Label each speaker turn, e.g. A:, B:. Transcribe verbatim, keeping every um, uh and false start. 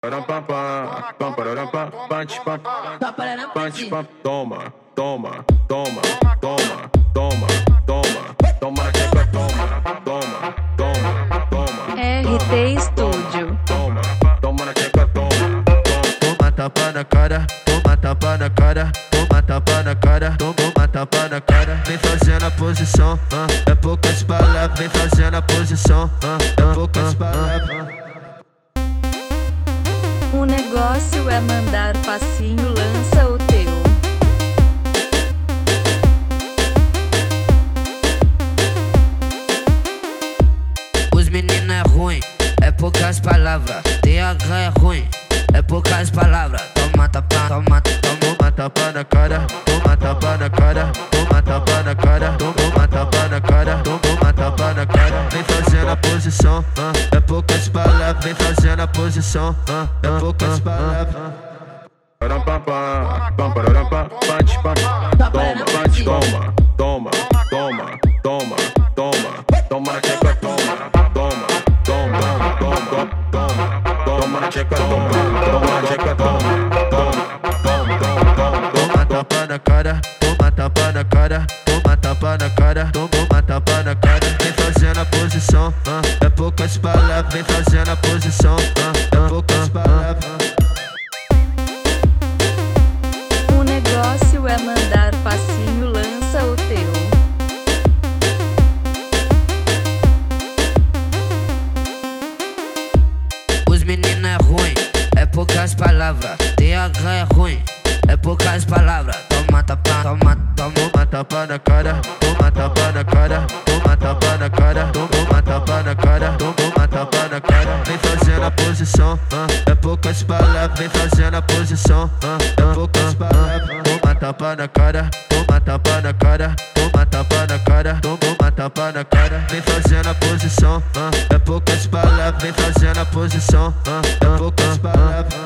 A: Toma, toma, toma, toma, toma, toma, toma na tcheca, toma, toma, toma, toma.
B: R T Studio.
A: Toma, toma na tcheca, toma, toma.
C: Toma tapa na cara, toma tapa na cara, toma tapa na cara, toma tapa na cara. Vem fazendo a posição, ah, é poucas palavras. Vem fazendo a posição, ah, é poucas palavras.
B: O negócio é mandar passinho, lança o teu.
D: Os meninos é ruim, é poucas palavras. T H é ruim, é poucas palavras. Toma tapa, toma, toma.
C: Toma tapa na cara, toma tapa na cara, toma tapa na cara, toma tapa na cara, toma tapa na cara. Vem fazendo a posição, ah, é poucas palavras. Vem fazendo a posição, ah, é poucas palavras.
A: Toma, toma, toma, toma, toma, toma na tcheca, toma, toma, toma, toma, toma, toma na tcheca, toma, toma na tcheca, toma, toma, toma, toma.
C: Toma tapa na cara, toma tapa na cara, toma tapa na cara, toma tapa na cara. Vem fazendo a posição, ah, é poucas palavras. Vem fazendo a posição, ah, é poucas palavras.
B: O negócio é mandar passinho, lança o teu.
D: Os meninos é ruim, é poucas palavras. T H é ruim, é poucas palavras. Toma tapa, toma, toma.
C: Toma tapa na cara, toma tapa na cara, toma tapa na cara, toma tapa na cara, toma tapa na cara. Vem fazendo a posição, ah, é poucas palavras. Vem fazendo a posição, ah, é poucas palavras. Toma tapa na cara, toma tapa na cara, toma tapa na cara, toma tapa na cara. Vem fazendo a posição, ah, é poucas palavras. Vem fazendo a posição, ah, é poucas palavras.